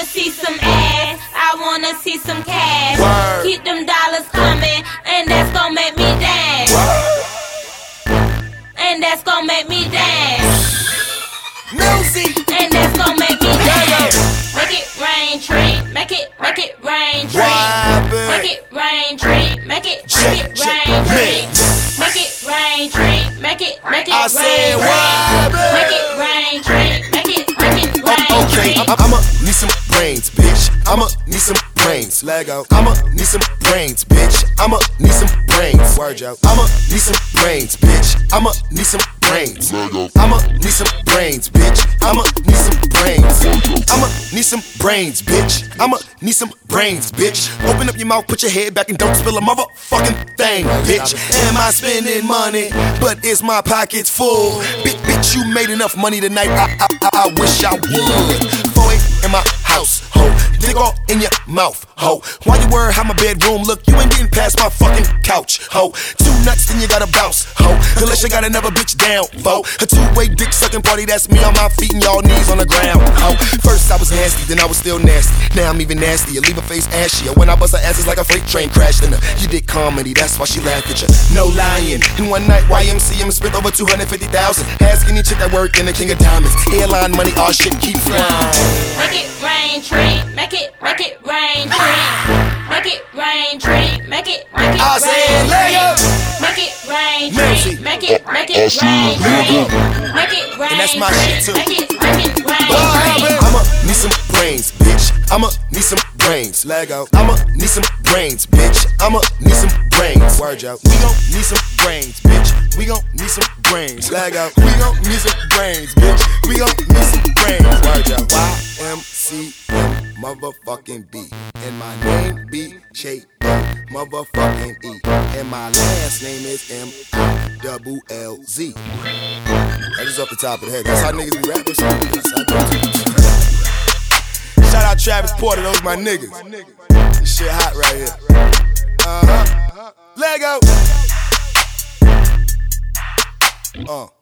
wanna see some ass, I wanna see some cash. Word. Keep them dollars coming, and that's gon' make me dance. And that's gon' make me dance. Music. And that's gon' make me dance. Make it rain, tree. Make it rain, tree. Make it rain, tree. Make it rain, tree. Make it rain, tree. Make it I rain, said, tree. why, Make it rain, tree. Make it rain, okay, tree. I'ma need some brains, bitch. I'ma need some brains. Lego. I'ma need some brains, bitch. I'ma need some brains. Word, yo. I'ma need some brains, bitch. I'ma need some brains. I'ma need some brains, bitch. I'ma need some brains. I'ma need some brains, bitch. I'ma need some brains, bitch. Open up your mouth, put your head back, and don't spill a motherfucking thing, bitch. Am I spending money? But is my pockets full? Bitch, you made enough money tonight. I wish I would. 4-8 in my house, ho. Dig all in your mouth, ho. Why you worry how my bedroom look? You ain't getting past my fucking couch, ho. 2 nuts, then you gotta bounce, ho. Unless you got another bitch down, fo. A 2-way dick sucking party, that's me on my feet and y'all knees on the ground, ho. First I was nasty, then I was still nasty. Now I'm even nastier, leave her face ashier. When I bust her ass, it's like a freight train crashed in her. You did comedy, that's why she laughed at you. No lying. In one night, YMCM spent over 250,000. Asking each chick that work in the King of Diamonds. Airline money, all shit keep flying. Make it rain, tree. Make it rain, tree. Make it rain, tree. Make it I said, Lego. Make it rain, tree. Make it rain, tree. Make it rain, And that's my shit too. Make it rain, tree. I'ma need some brains, bitch. I'ma need some brains. Lego. I'ma need some brains, bitch. I'ma need some brains. Word, yo. We gon' need some brains, bitch. We gon' need some brains. Lego. We gon' need some brains, bitch. We gon' need some brains. Word, yo. YMCM motherfucking B. And my name B J motherfucking E. And my last name is MILLZ. That is off the top of the head. That's how niggas be rapping. Shout out Travis Porter, those my niggas. This shit hot right here. Lego.